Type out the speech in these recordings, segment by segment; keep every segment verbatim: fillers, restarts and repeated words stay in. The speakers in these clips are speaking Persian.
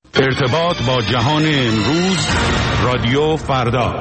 ارتباط با جهان امروز، رادیو فردا.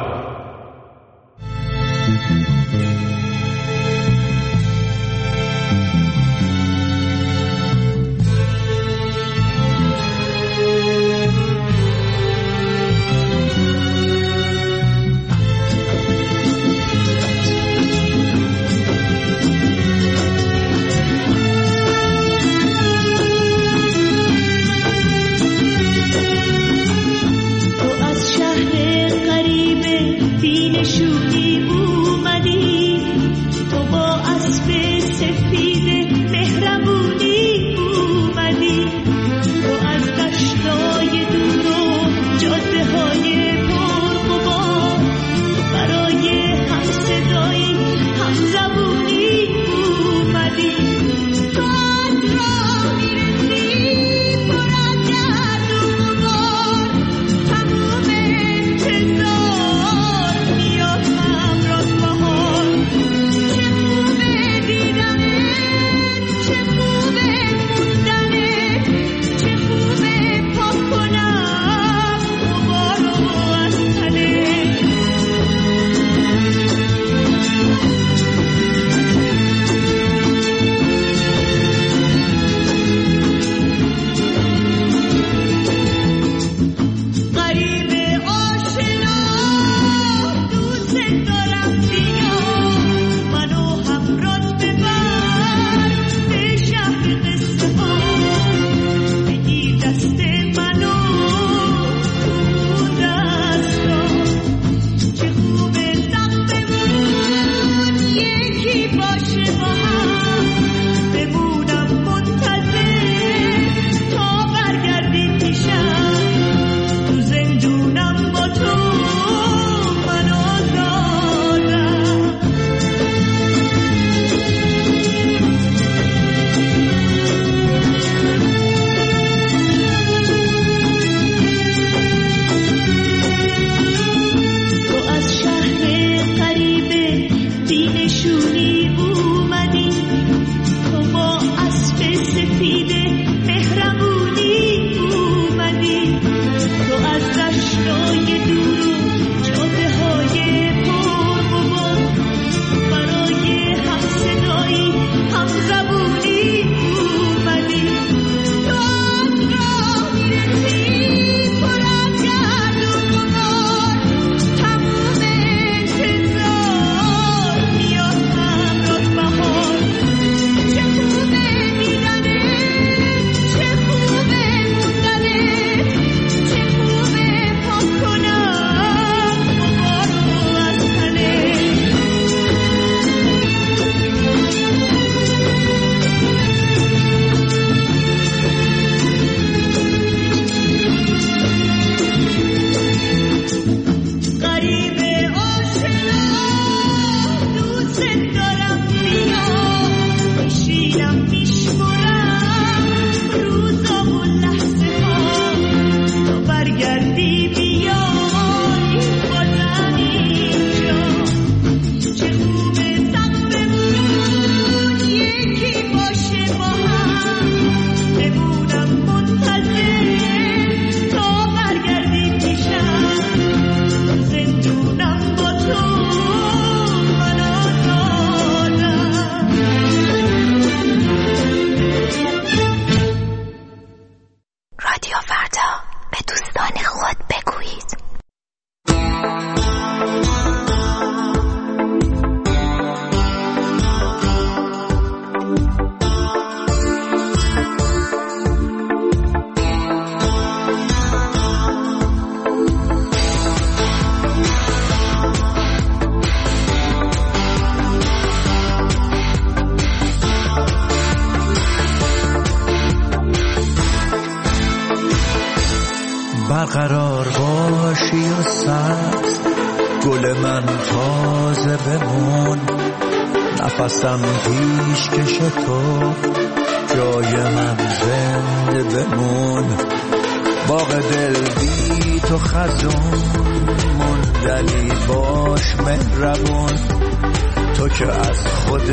برقرار باشی و سبز، گل من تازه بمون، نفسم پیش کش تو، جای من زنده بمون. باغ دل بی تو خزون، مندلی باش مهربون، تو که از خود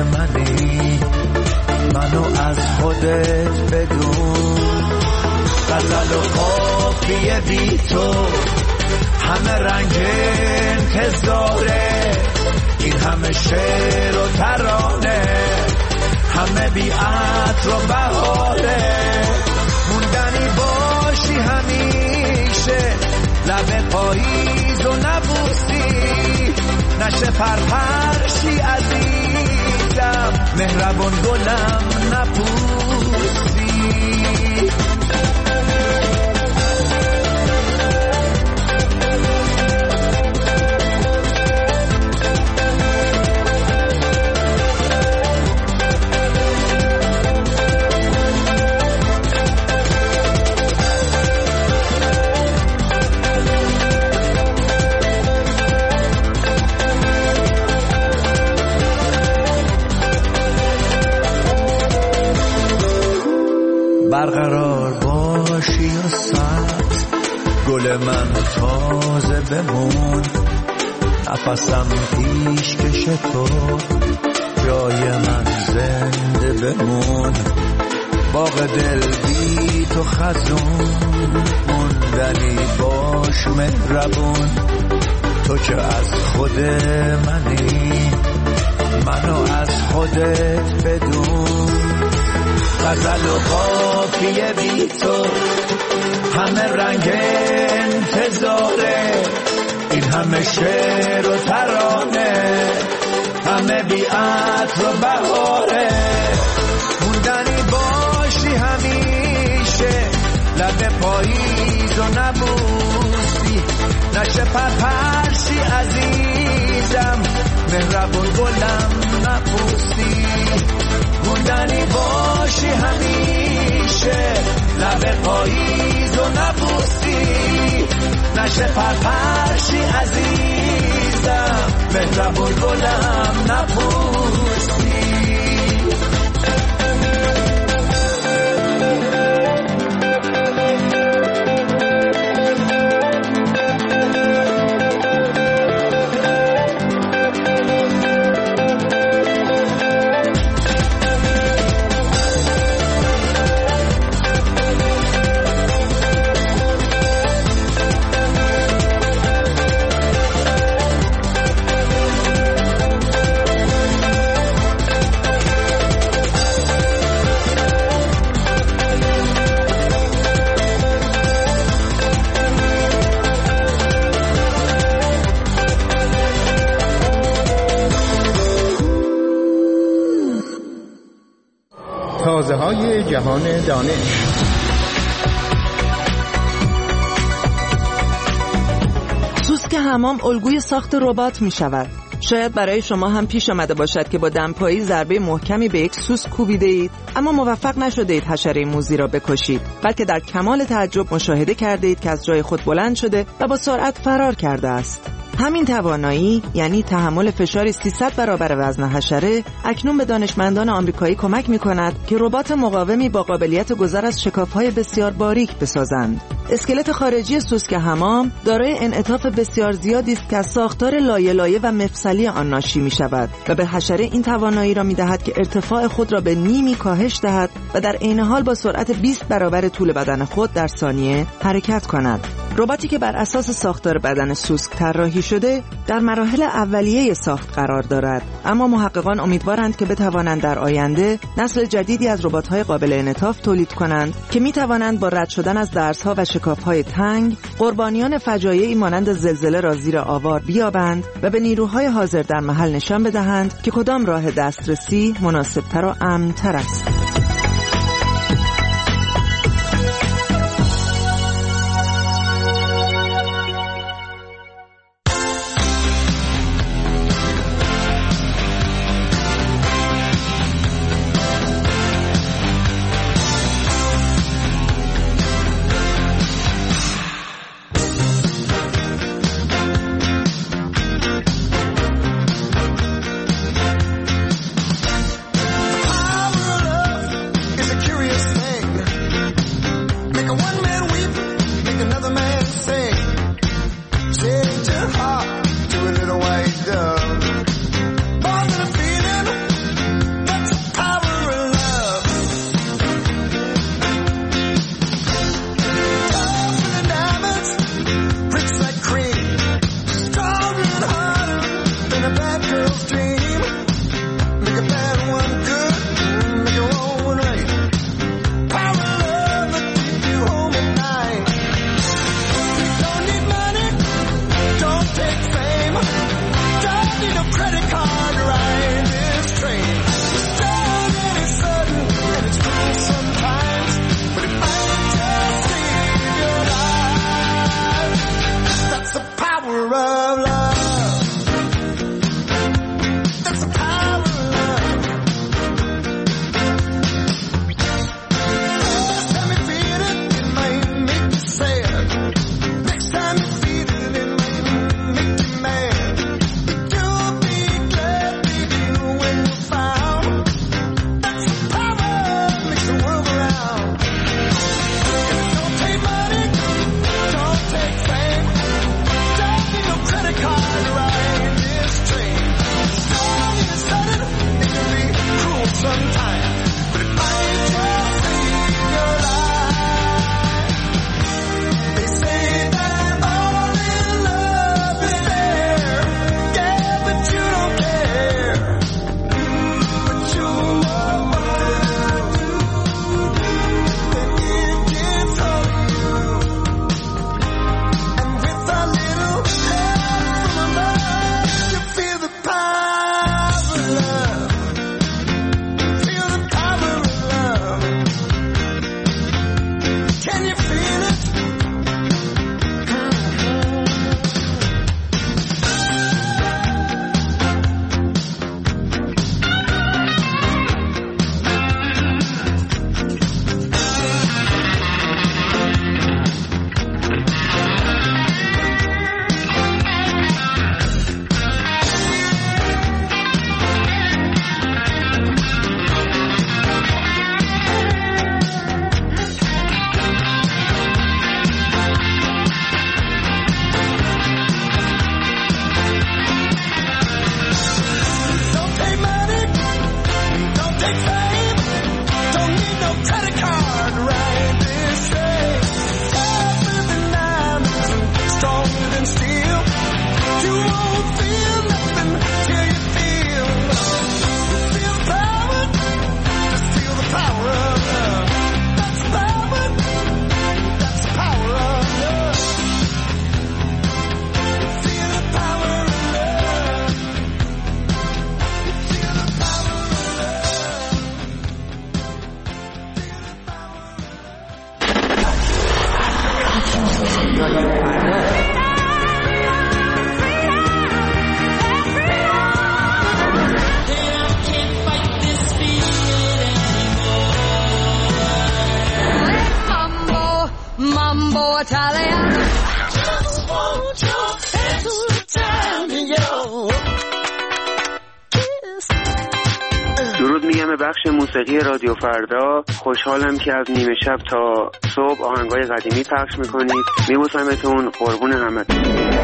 منی، منو از خودت بدون. غزل و قافیه بی تو، همه رنگ انتظاره، این همه شعر و ترانه، همه بی عطر و بهاره، موندنی باشی همیشه، لب پاییز و نبوسی، نشه پرپرشی عزیزم، مهربان گلم نپوسی. برقرار باشی و سبز، گل من تازه بمون، نفسم پیش کش تو، جای من زنده بمون، باغ دل بی تو خزون، موندنی باش مهربون، تو که از خود منی، منو از خودت بدون، غزل و قافیه بی تو، همه رنگ انتظاره، این همه شعر و ترانه، همه بی عطر و بهاره، موندنی باشی همیشه، لب پاییز و نبوسی، نشه پرپرشی عزیزم، مهربون گلم نپوسی، موندنی باشی همیشه، لب پاییز و نبوسی، نشه پرپرشی عزیزم، مهربون گلم نپوسی. تازه های جهان دانش. سوسک حمام الگوی ساخت ربات می شود. شاید برای شما هم پیش آمده باشد که با دمپایی ضربه محکمی به یک سوسک کوبیده اید، اما موفق نشده اید حشره موذی را بکشید، بلکه در کمال تعجب مشاهده کرده اید که از جای خود بلند شده و با سرعت فرار کرده است. همین توانایی، یعنی تحمل فشار سیصد برابر وزن حشره، اکنون به دانشمندان آمریکایی کمک می‌کند که ربات مقاومی با قابلیت گذر از شکاف‌های بسیار باریک بسازند. اسکلت خارجی سوسک حمام دارای انعطاف بسیار زیادی است که از ساختار لایه لایه و مفصلی آن ناشی می‌شود و به حشره این توانایی را می‌دهد که ارتفاع خود را به نیمی کاهش دهد و در عین حال با سرعت بیست برابر طول بدن خود در ثانیه حرکت کند. رباتی که بر اساس ساختار بدن سوسک طراحی شده در مراحل اولیه ساخت قرار دارد، اما محققان امیدوارند که بتوانند در آینده نسل جدیدی از ربات‌های قابل انعطاف تولید کنند که می‌توانند با رد شدن از درزها و شکاف‌های تنگ قربانیان فجایعی مانند زلزله را زیر آوار بیابند و به نیروهای حاضر در محل نشان بدهند که کدام راه دسترسی مناسب‌تر و امن‌تر است. درود میگم به بخش موسیقی رادیو فردا. خوشحالم که از نیمه شب تا صبح آهنگای قدیمی پخش میکنید. میبوسمتون، قربون همتون.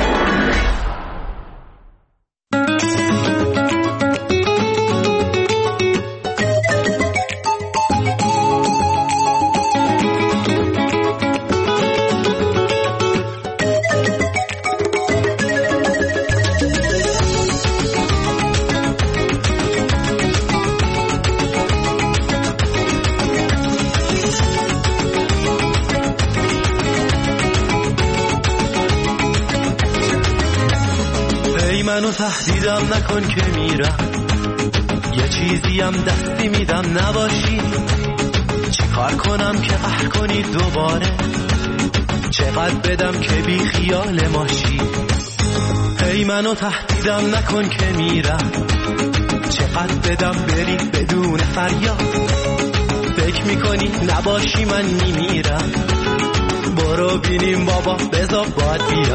منو تهدیدم نکن که میرم، یه چیزیم دستی میدم نباشی. چی کار کنم که قهر کنی دوباره، چقدر بدم که بی خیال ماشی. هی منو تهدیدم نکن که میرم، چقدر بدم بری بدون فریاد. فکر میکنی نباشی من میمیرم، برو بینیم بابا بذار باد بیا.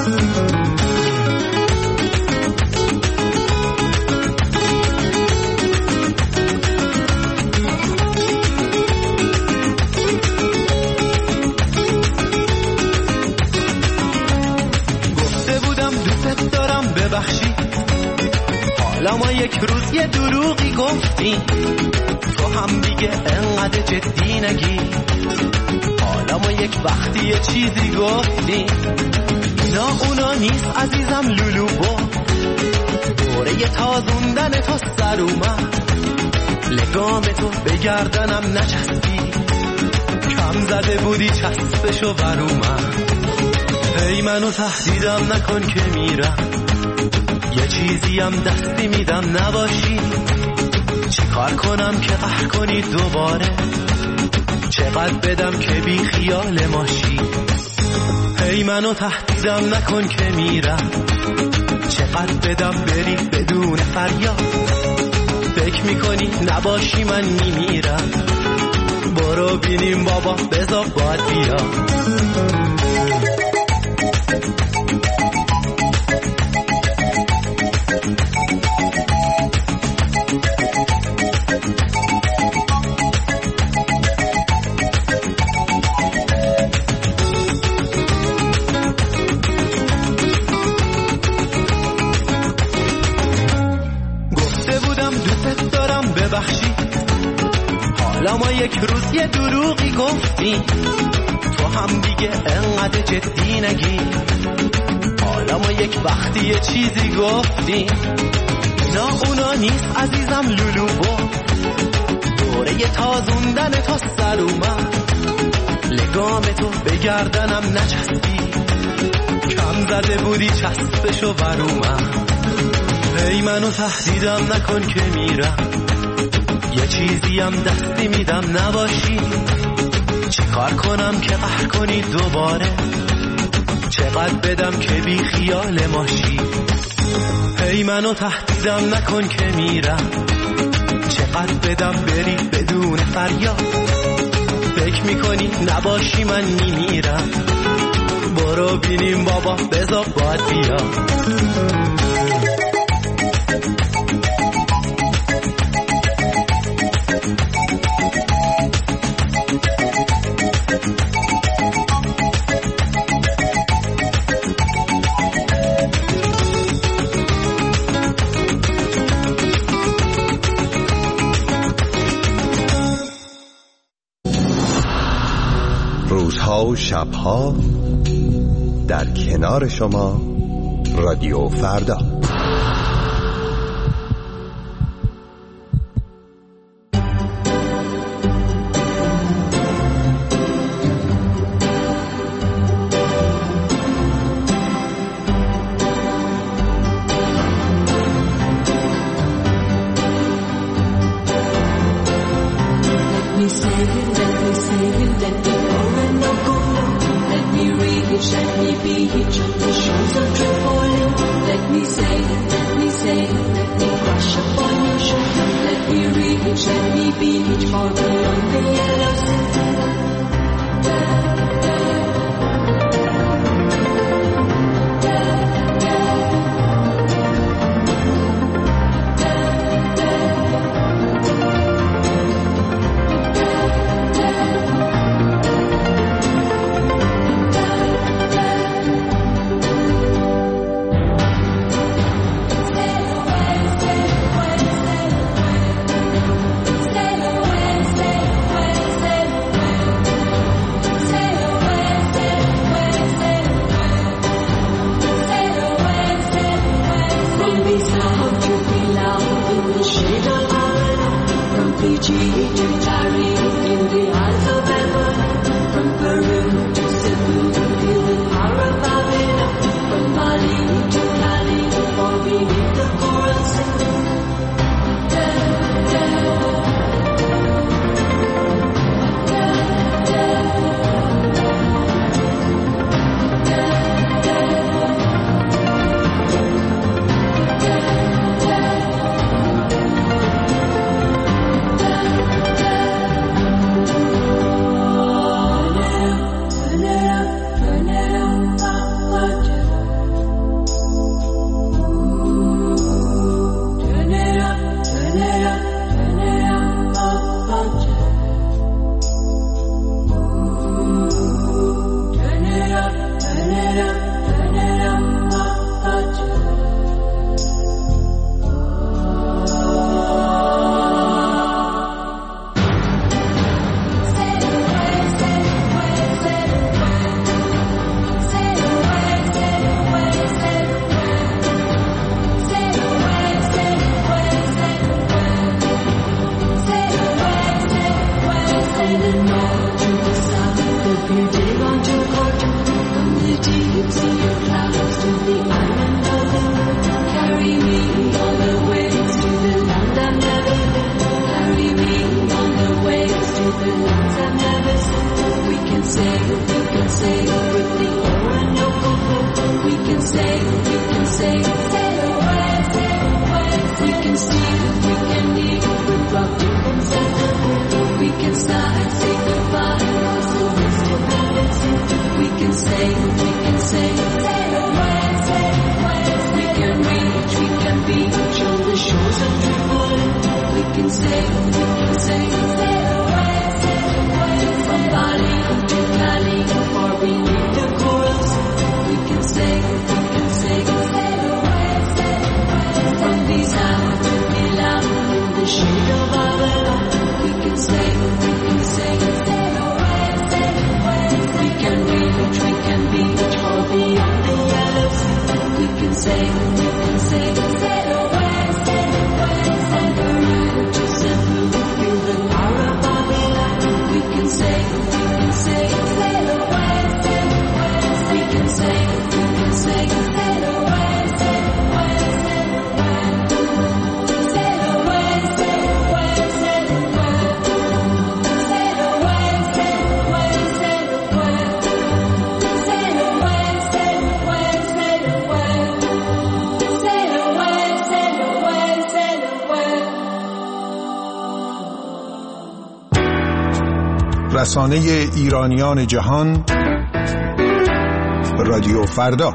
حالا ما یک روز یه دروغی گفتی، تو هم دیگه انقدر جدی نگی. حالا ما یک وقتی یه چیزی گفتی، اینا اونا نیست عزیزم لولو با. دوره تازوندن تو سر اومد، لگام تو به گردنم نچسبی. کم زده بودی چسبشو بر اومد. هی منو تهدیدم نکن که میرم، یه چیزیم دستی میدم نباشی. چی کار کنم که قهر کنی دوباره، چقدر بدم که بی خیال ماشی. هی منو تهدیدم نکن که میرم، چقدر بدم بری بدون فریاد. فکر میکنی نباشی من میمیرم، برو بینیم بابا بذار باد بیا. حالا ما یک روز یه دروغی گفتی، تو هم دیگه انقدر جدی نگی. حالا ما یک وقتی یه چیزی گفتی، اینا اونا نیست عزیزم لولو با. دوره تازوندن تو سر اومد، لگام تو به گردنم نچسبی. کم زده بودی چسبشو بر اومد. هی منو تهدیدم نکن که میرم، یه چیزیم دستی میدم نباشی. چی کار کنم که قهر کنی دوباره، چقدر بدم که بی خیال ماشی. هی منو تهدیدم نکن که میرم، چقدر بدم بری بدون فریاد. فکر میکنی نباشی من میمیرم، برو بینیم بابا بذار باد بیا. روزها و شبها در کنار شما رادیو فردا. Let me reach, let me be each of the shores of Tripoli. Let me sail, let me sail, let me crash upon your shore. Let me reach, let me be each far beyond the yellow sea. رسانه ایرانیان جهان رادیو فردا.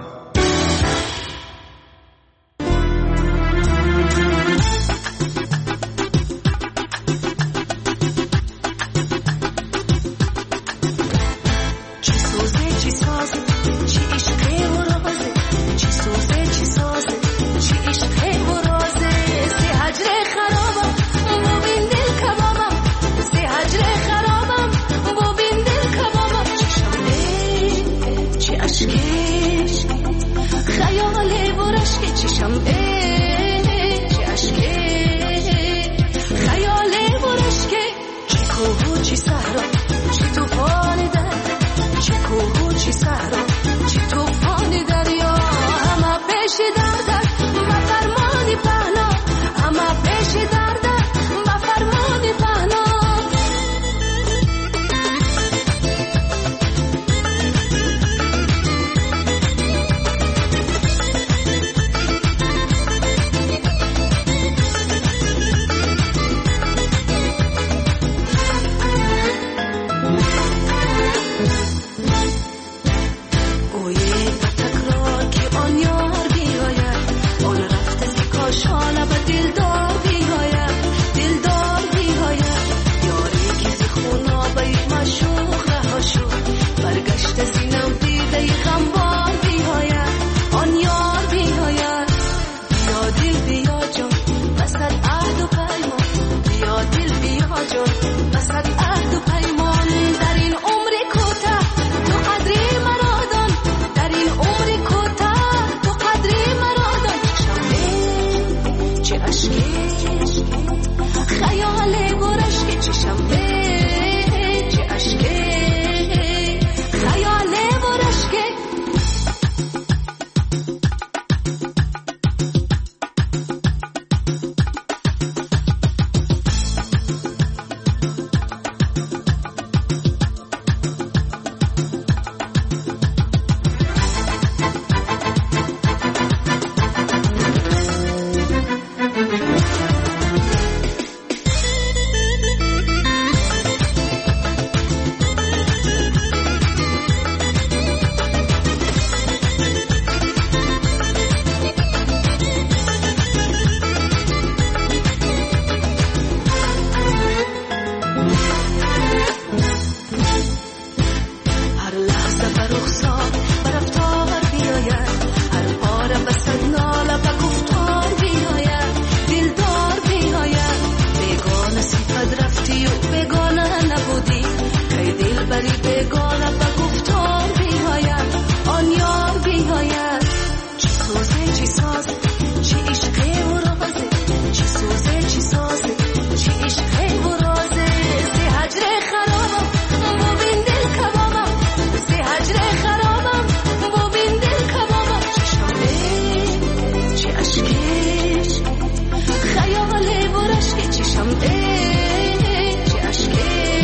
رخسار و رفتار بیاید، هر پاره بسد ناله و گفتار بیاید، دلدار بیاید. بیگانه صفت رفتی و بیگانه نبودی، که دل بری بیگانه و گفتار بیاید، آن یار بیاید. چی سوزه چی سازه چی عشقه و رازه، چی سوزه چی سازه چی عشقه و رازه. زی هجر خرابم و بین دل کبابم، زی هجر خرابم و بین دل کبابم. چشم چی عشقش خیاله و رشک، چشم چی عشقه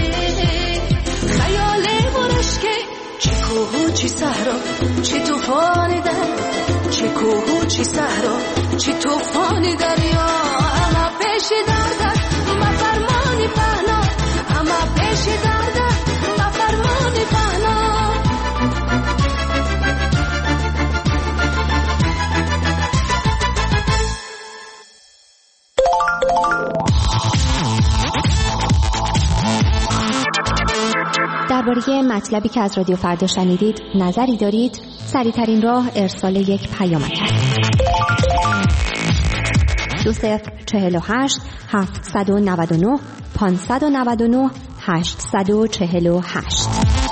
خیاله و رشک. چی کوه و چی صحرا چی طوفان در، چی کوه و چی صحرا چی طوفان دریا. اما پیش درد ما فرمانی پهنا، اما پیش درد ما فرمانی پهنا. درباره مطلبی که از رادیو فردا شنیدید نظری دارید؟ سریع‌ترین راه ارسال یک پیامک است. دو صفر چهل و هشت هفتصد و نود و نه پانصد و نود و نه هشتصد و چهل و هشت.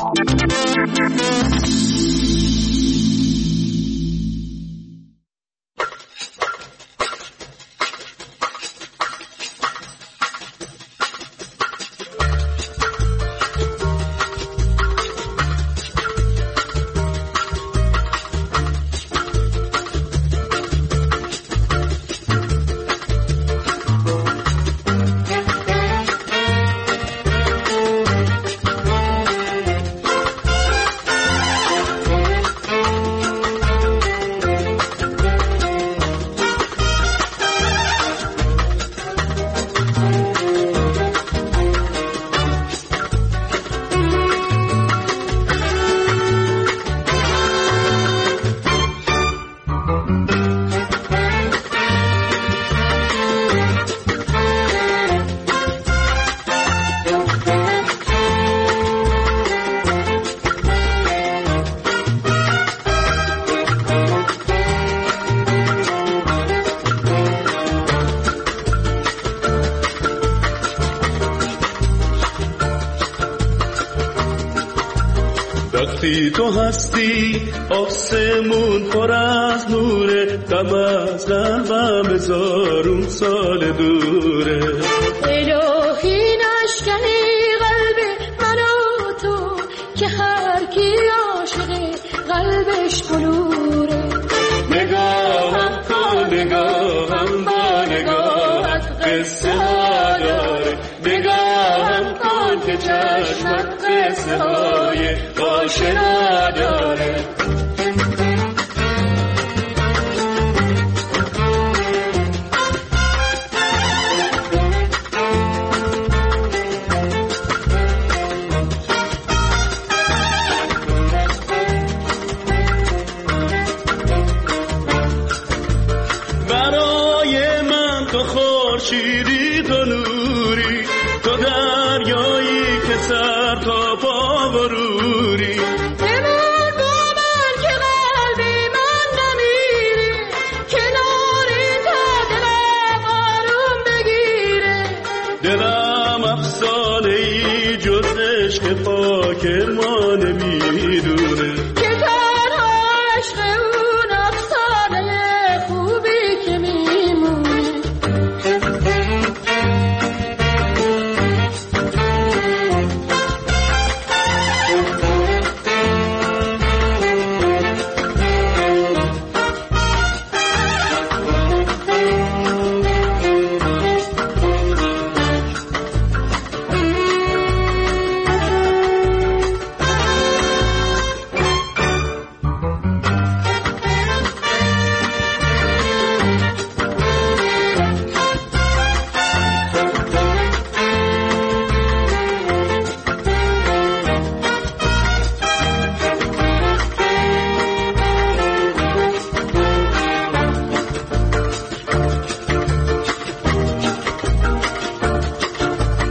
وقتی تو هستی آسمون پر از نوره، غم از قلبم هزارون سال دوره. الهی نشکنی قلب من و تو، که هر کی عاشقه قلبش بلوره. نگاهم کن نگاهم با نگاهت قصه ها داره، نگاهم کن که چشمت قصه های آشنا داره. برای من تو خورشیدی، تو نوری، تو دریایی که سر تا پا بروری. بمون با من که قلبی من نمیره، کناری تا دلم آروم بگیره. دلم افسانه ای جز عشق پاک ما نمیدونه، که تنها عشق اون افسانه خوبی که میمونه.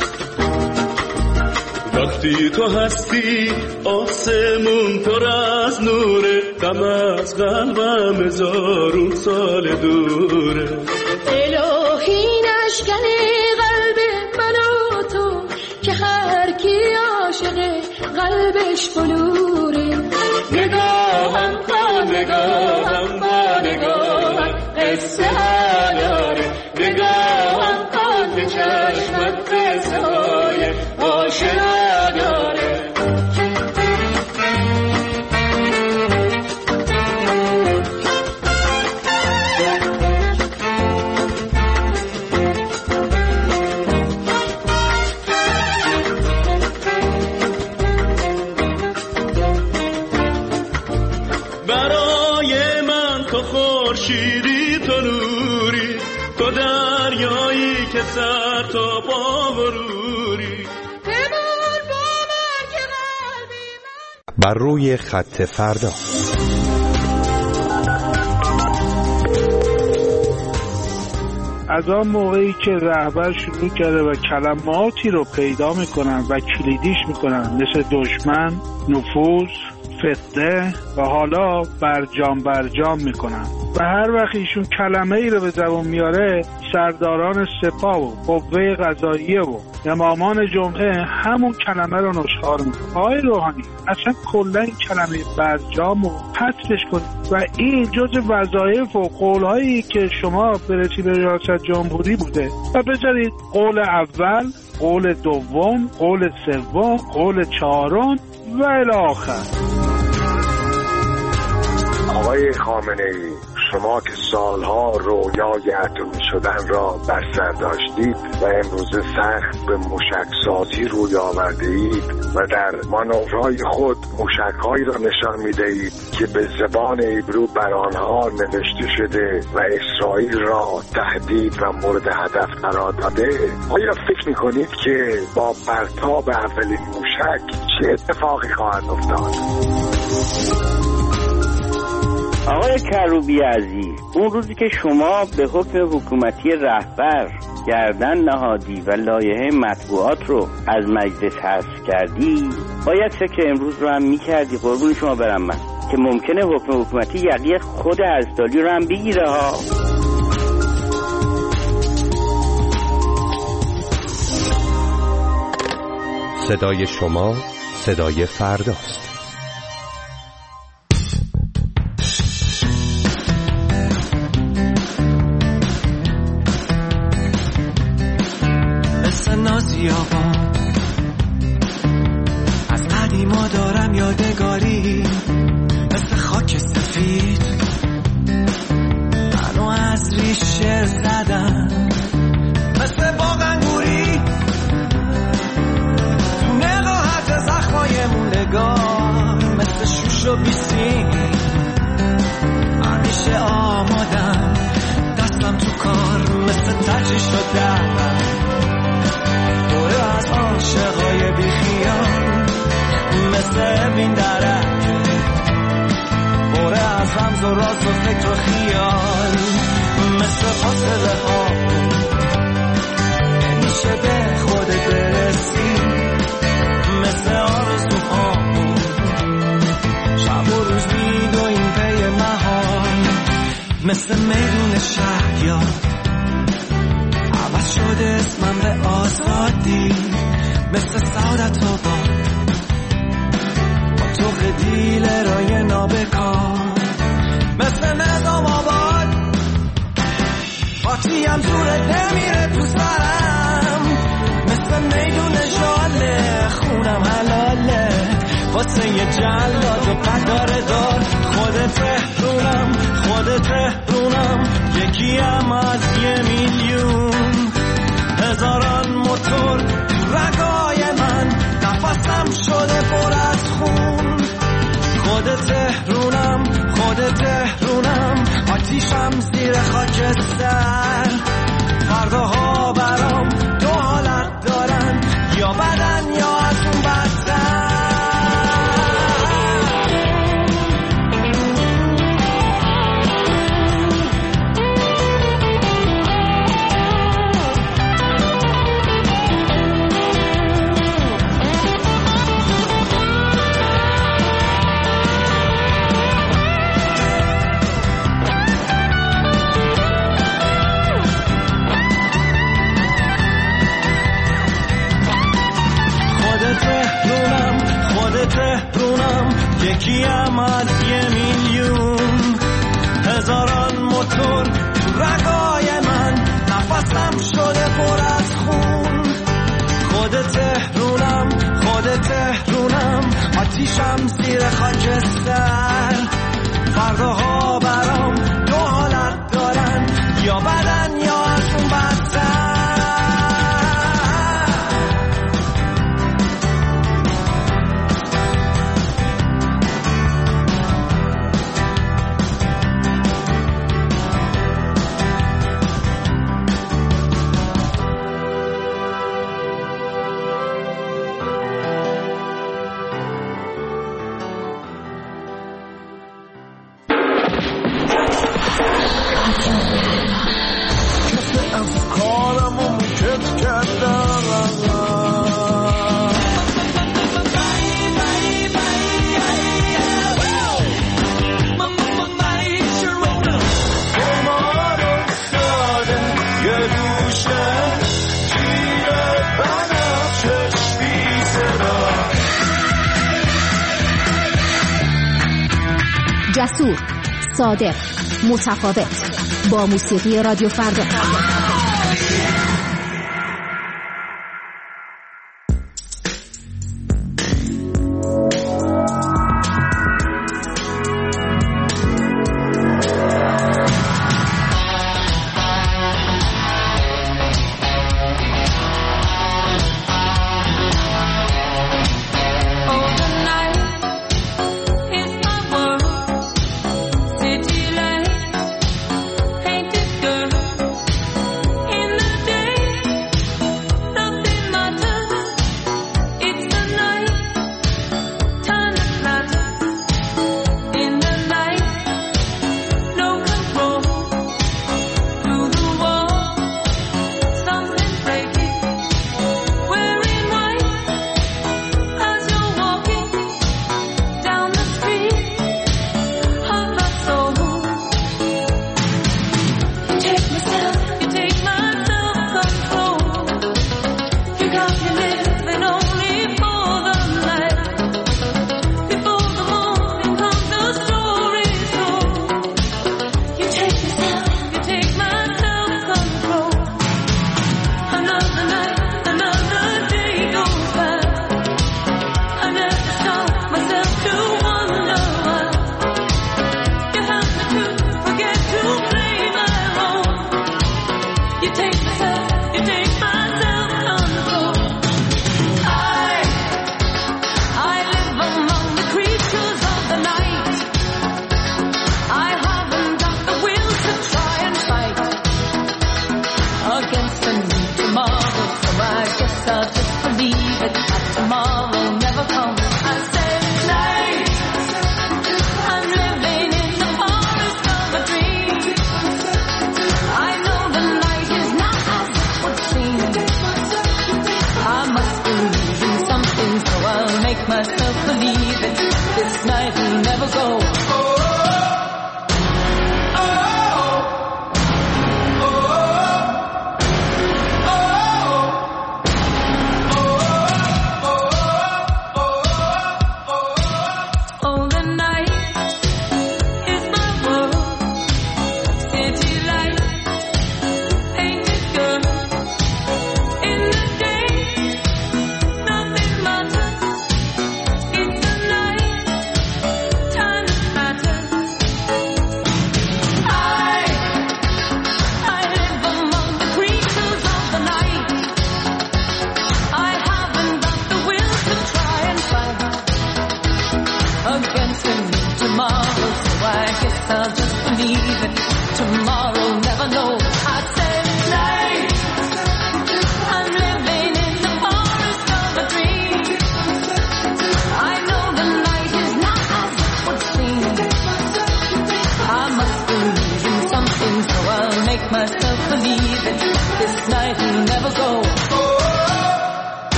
وقتی تو هستی آسمون پر از نوره، غم از قلبم هزارون سال دوره. الهی نشکن قلب من و تو که هر کی عاشق قلبش بلوره. نگاهم با نگاهم با نگاهم قصه ها داره، نگاهم با چشمت قصه های آشنا داره. خورشیدی تو نوری، تو دریایی که سر تا پا بروری. بر روی خط فردا. از آن موقعی که رهبر شروع کرده و کلماتی رو پیدا میکنن و کلیدیش میکنن، مثل دشمن، نفوذ، فتنه و حالا برجام برجام میکنن و هر وقت ایشون کلمه ای رو به زبان میاره، سرداران سپاه و قوه قضاییه و امامان جمعه همون کلمه رو نشخوار میکنن. آقای روحانی اصلا کلا این کلمه برجام رو حذفش کنید و این جز وظایف و قولهایی که شما برسی به ریاست جمهوری بوده و بذارید قول اول، قول دوم، قول سوم، قول چهارم و الی آخر. آقای خامنه‌ای، شما که سالها رویای اتمی شدن را بر سر داشتید و امروز سخت به موشکسازی روی آورده اید و در مانورهای خود موشکهایی را نشان می‌دهید که به زبان عبری بر آنها نوشته شده و اسرائیل را تهدید و مورد هدف قرار داده. آیا فکر می‌کنید که با پرتاب اولین موشک چه اتفاقی خواهد افتاد؟ آقای کروبی عزیز، اون روزی که شما به حکم حکومتی رهبر گردن نهادی و لایحه مطبوعات رو از مجلس حذف کردی، باید فکر امروز رو هم میکردی. قربون شما برم من که ممکنه حکم حکومتی یقی خود حضرتعالی رو هم بگیره ها. صدای شما صدای فرداست. نازیابان از قدیما دارم یادگاری، مثل خاک سفید منو از ریشه زدن، مثل باغ انگوری تو نقاهت زخمای موندگار، مثل شوش و بیسی همیشه آمادم، دستم تو کار مثل ترجیح شدم، از عاشقای بیخیال مثل بین درک، بره از رمز و راز و فکر و خیال، مثل فاصله ها نمیشه به خودت برسی، مثل آرزوها شب و روز میدویم پی محال، مثل میدون شهریار عوض شده اسمم به آزادی، مثل سعادت آباد با تو خدیل رای نابکار، مثل نظام آباد خاطیم زورت نمیره تو سرم، مثل میدون جاله خونم حلاله واسه یه جلاد و قدار دار، خودت تهرونم خودت تهرونم یکیم از یه میلیون، هزاران موتور رگای من نفسم شده پر از خون، خودت تهرونم خودت تهرونم آتیشم زیر خاکستر، فرداها برام دو حالت دارن، یا بدن یا از اون بدتر. شدم از یه میلیون هزاران موتور تو رگای من، نفسم شده پر از خون. خود تهرونم خود تهرونم، آتیشم زیر خاکستر. فرداها برام دو حالت دارن، یا بدن یا از اون بدتر. جسور، صادق، متفاوت، با موسیقی رادیو فردا.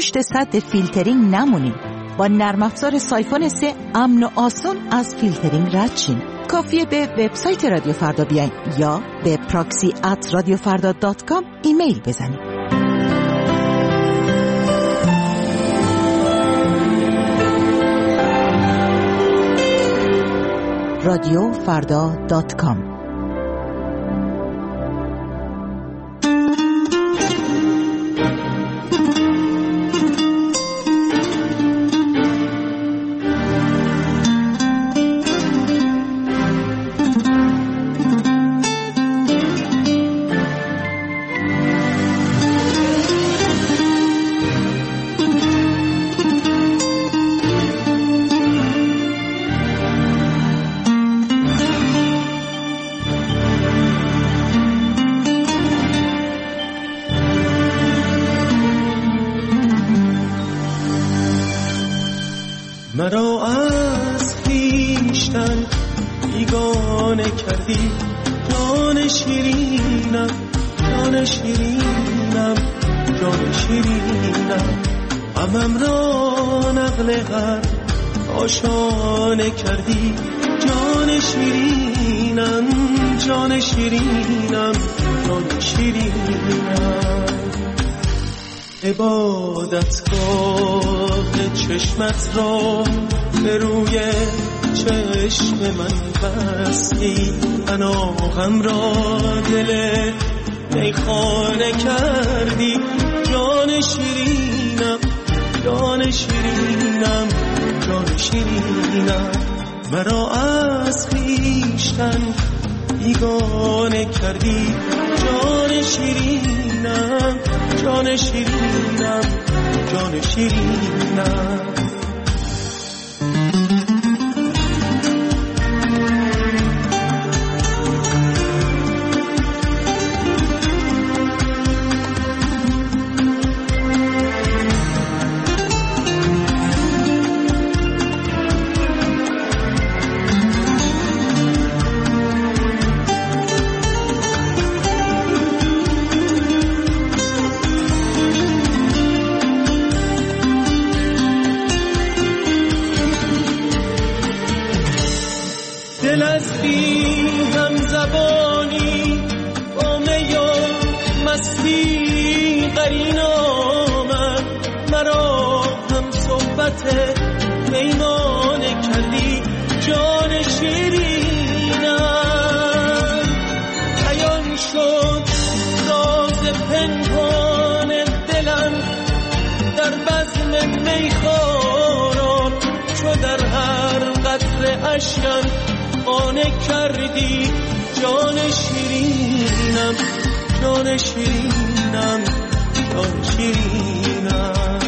پشت سد فیلترینگ نمونیم. با نرم افزار سایفون سه امن و آسان از فیلترینگ رد شیم. کافیه به وبسایت رادیو فردا بیاین یا به پراکسی ات رادیو فردا دات کام ایمیل بزنید. رادیو فردا دات کام. مرا از خویشتن بیگانه کردی، جان شیرینم، جان شیرینم، جان شیرینم، غمم را نقل هر آشانه کردی، جان شیرینم، جان شیرینم، جان شیرینم. عبادتگاه چشمت را به روی چشم من بستی، پناهم را دل میخانه کردی، جان شیرینم، جان شیرینم، جان شیرینم. مرا از خویشتن بیگانه کردی، جان شیرینم، جان شیرینم، جان شیرینم. دل از بی هم زبانی با می و مستی قرین آمد، مرا هم صحبت میمانه کردی، جان شیرینم. عیان شد راز پنهان دلم در بزم میخواران، چو در هر قطره اشکم خانه کردی، جان شیرینم، جان شیرینم، جان شیرینم.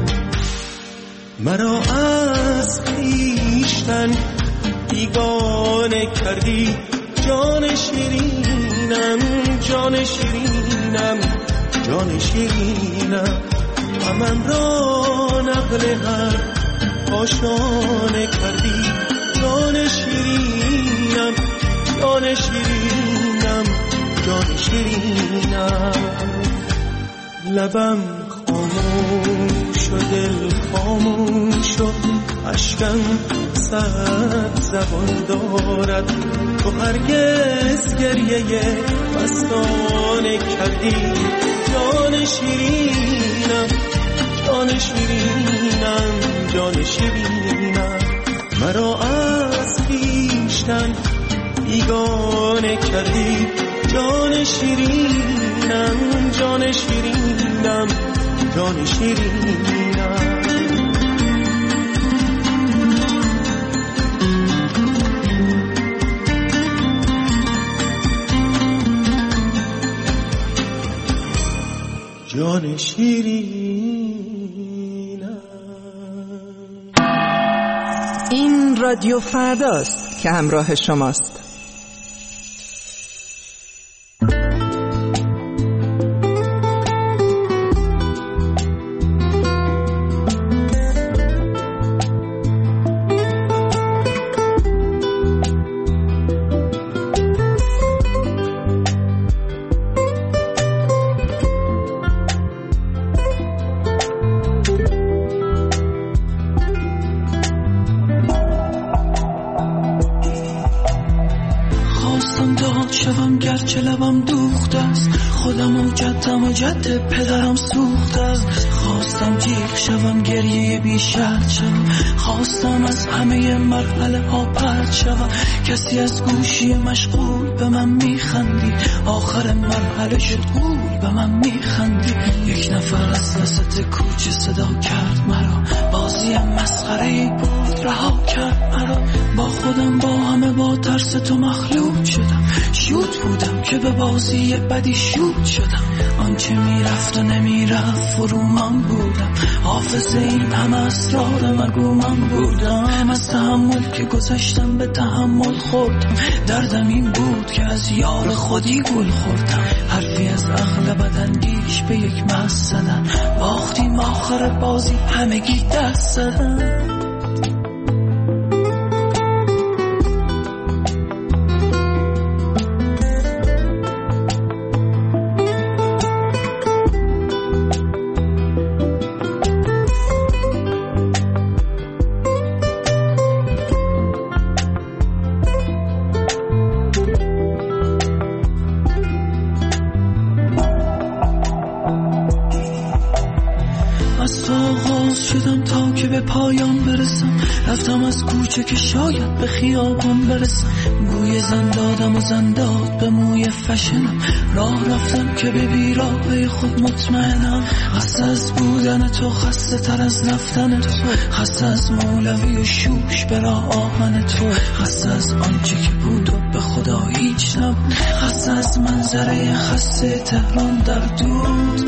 مرا از خویشتن بیگانه کردی، جان شیرینم، جان شیرینم، جان شیرینم. غمم را نقل هر آشانه کردی، جان شیرینم، جان شیرینم، جان شیرینم. لبم خاموش و دل خاموش و اشکم صد زبان دارد، تو هرگز گریه مستانه کردی، جان شیرینم، جان شیرینم، جان شیرینم. مرا از خویشتن بیگانه کردی، جان شیرینم، جان شیرینم، جان شیرینم. جان شیرینم. این رادیو فرداست که همراه شماست. داد شوم گرچه لبم دوخته است، خودم و جدم و جد پدرم سوخته است. خواستم جیغ شوم گریه بی شرط شوم، خواستم از همه مرحله ها پرت شوم. کسی از گوشی مشغول به من میخندید، آخر مرحله شد گول به من میخندید. یک نفر از وسط کوچه صدا کرد مرا، بازی مسخره‌ای بود رها کرد مرا. با خودم با همه با ترس تو مخلوط شدم، شوت بودم که به بازی بدی شوت شدم. آنچه میرفت و نمیرفت فرومان بودم، حافظ این همه اسرار مگو من بودم. از تحمل که گذشتم به تحمل خوردم، دردم این بود که از یار خودی گل خوردم. حرفی از عقل بداندیش به یک مست زدن، باختیم آخر بازی همگی دست زدن. رفتم از کوچه که شاید به خیابان برسم، بوی زن دادم و زن داد به موی فشنم. راه رفتم که به بیراهه خود مطمئنم، خسته از بودن تو، خسته تر از رفتن تو، خسته از مولوی و شوش برا آهن تو، خسته از آنچه که بود و به خدا هیچ نبود، خسته از منظره خسته تهران در دود.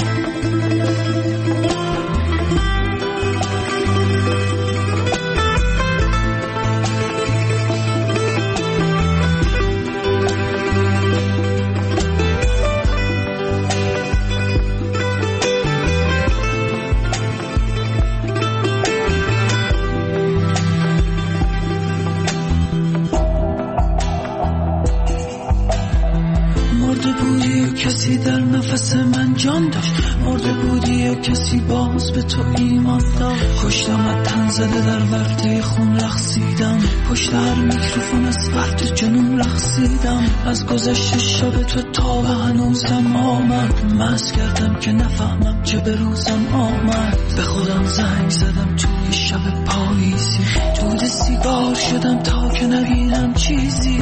کسی در نفس من جان داشت، مرده بودی یا کسی باز به تو ایمان داشت. کشتم تن زده در ورده خون رقصیدم، پشت هر میکروفون از فرد جنون رقصیدم. از گذشت شب تو تا به هنوزم آمد، مست کردم که نفهمم چه به روزم آمد. به خودم زنگ زدم توی شب پاییزی، دود سیگار شدم تا که نبینم چیزی.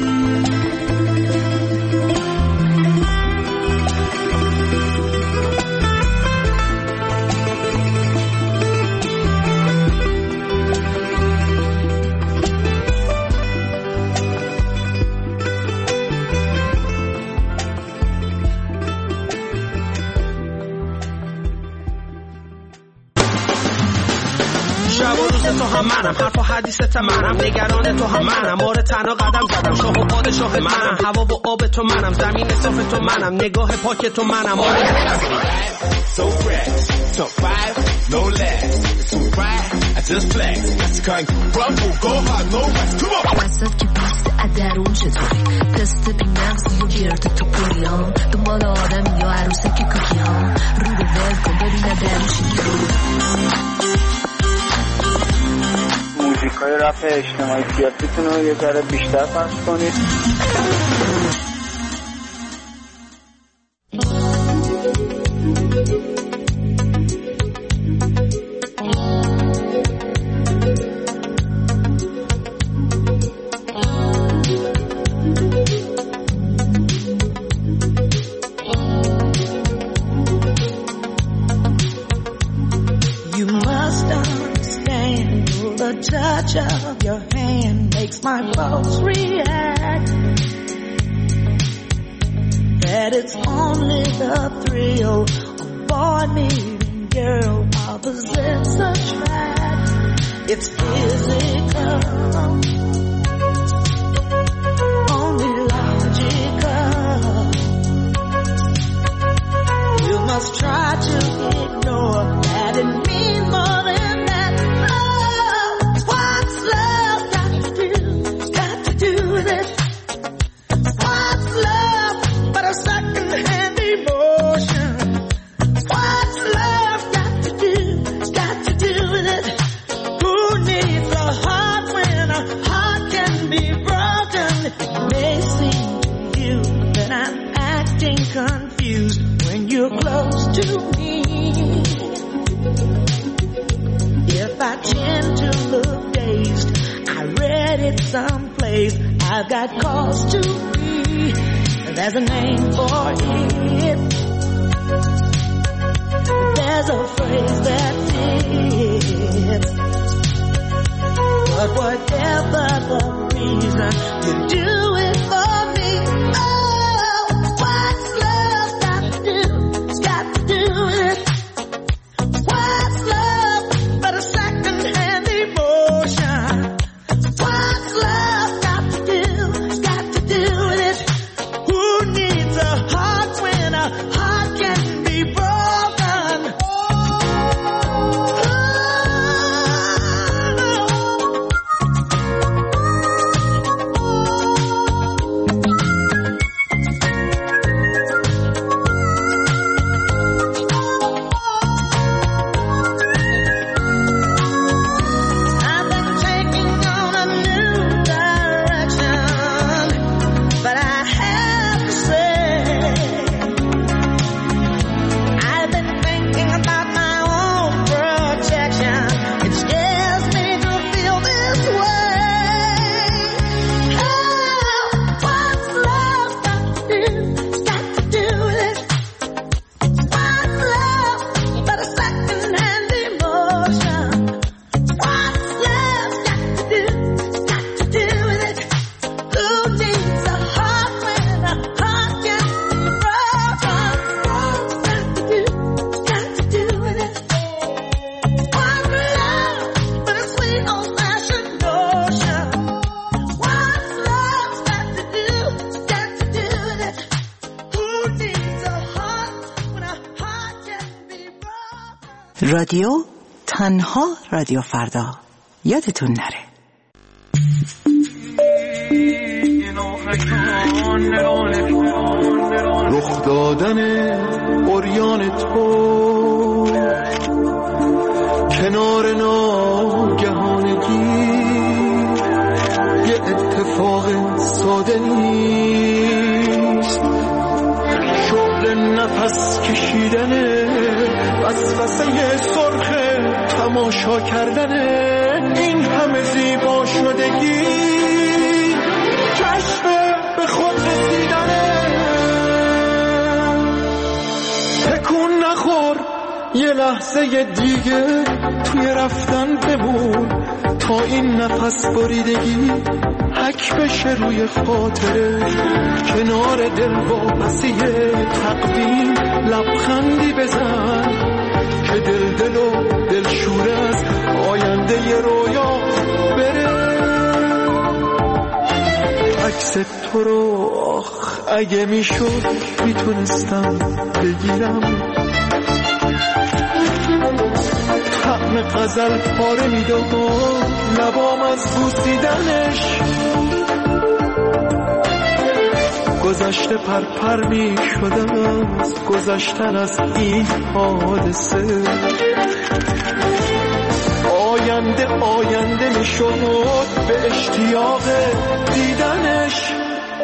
تو هم منم، حرف و حدیثت منم، نگران تو هم منم، مور تنها قدم زدم، شاه و پادشاه منم، هوا و آب تو منم، زمین صاف تو منم، نگاه پاک تو منم. So fresh, top five, no less. Too bright, I just flex. That's the kind rumble, go hard, no rest. Come on. وسط که پست ادرون چطوری، تست بی مغزی و گرد تو پوریان، دنبال آدمی یا عروسه که کوکی ها، رو به ول کن ببینه دروشی موزیکای رپ اجتماعی سیاسیتون رو یه ذره بیشتر پخش کنید. Of your hand makes my pulse react. That it's only the thrill of boy meeting girl opposites attract. It's physical, only logical. You must try to ignore that it means more than that. What's love got to do, got to do with it? What's love but a second-hand emotion? What's love got to do, got to do with it? Who needs a heart when a heart acting confused when you're close to me. If I tend to look dazed, I read it someplace. I've got cause to be. There's a name for it. There's a phrase that fits. But whatever the reason, you do it for me. Oh, what's love got to do? It's got to do with it. What's love but a second-hand emotion? What's love got to do? It's got to do with it. Who needs a heart when a heart can be broken? رادیو تنها رادیو فردا، یادتون نره. رخ دادن عریان تو کنار ناگهانگی یه اتفاق ساده نیست، شغل نفس کشیدن وسوسه سرخ تماشا کردن این همه زیبا شدگی، کشف به خود رسیدنه. تکون نخور یه لحظه دیگه توی رفتن بمون تا این نفس بریدگی حک بشه روی خاطره، کنار دل واپسی تقدیم لبخندی بزن که دل دل و دل شور از آینده ی رویا بره. عکس تو رو آخ اگه میشد میتونستم بگیرم، طعم غزل پاره میداد لبام از بوسیدنش، گذشته پرپر می شدم از گذشتن از این حادثه، آینده آینده می شد به اشتیاق دیدنش.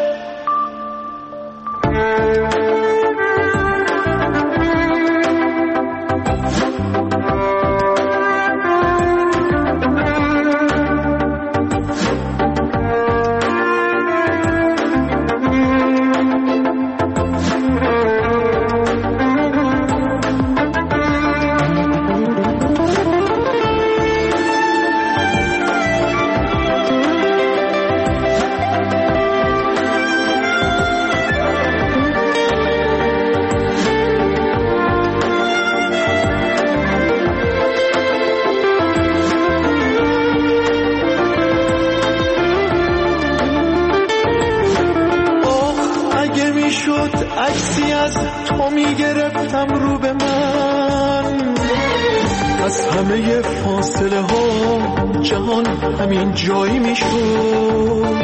عکسی از تو میگرفتم رو به من، از همه فاصله ها جهان همین جایی میشد،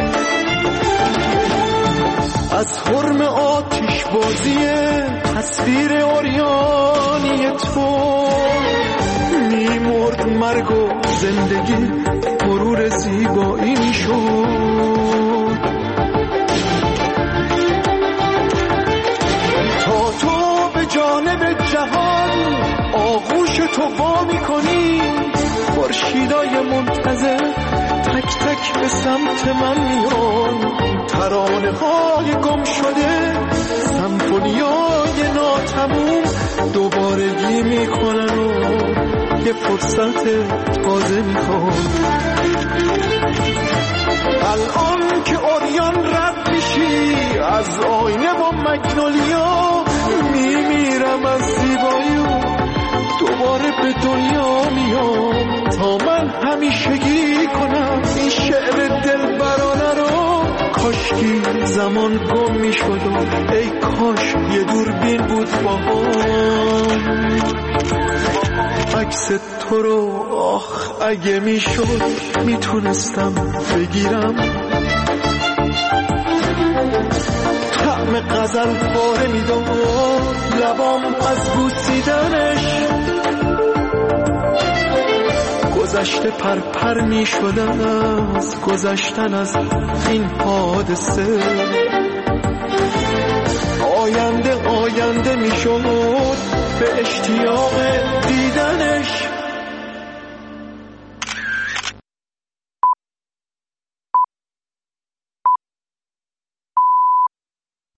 از حرم آتش بازی تصویر عریانی تو میمرد مرگ و زندگی مرور زیبایی میشد. تو وا میکنی، خورشیدای منتظر تک تک به سمت من میان، ترانه های گم شده سمفونیای ناتموم دوبارگی میکنن و یه فرصت تازه میخوان. الان که اوریان رد میشی از آینه با مگنولیا، میمیرم از زیبایی و دوباره به دنیا میام تا من همیشگی کنم این شعر دلبرانه رو. کاشکی زمان گم میشد و ای کاش یه دوربین بود با هم عکس تو رو. آخ اگه میشد میتونستم بگیرم، طعم غزل باره میداد لبام از بوسیدنش، گذشته پرپر میشدن از گذشتن از این حادثه، آینده آینده میشد به اشتیاق